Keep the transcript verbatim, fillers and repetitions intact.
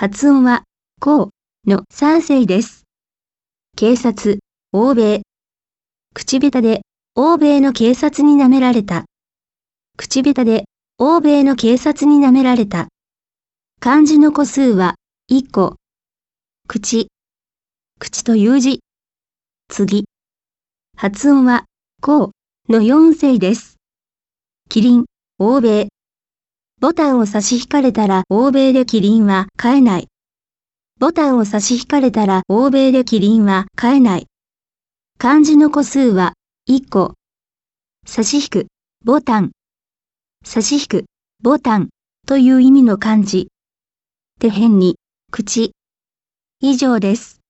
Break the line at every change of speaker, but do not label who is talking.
発音は、こうのさん声です。警察、欧米。口下手で、欧米の警察に舐められた。口下手で、欧米の警察に舐められた。漢字の個数は、いっこ。口。口という字。次。発音は、こうのよん声です。キリン、欧米。ボタンを差し引かれたら欧米でキリンは買えない。ボタンを差し引かれたら欧米でキリンは買えない。漢字の個数は、いっこ。差し引く、ボタン。差し引く、ボタンという意味の漢字。手辺に、口。以上です。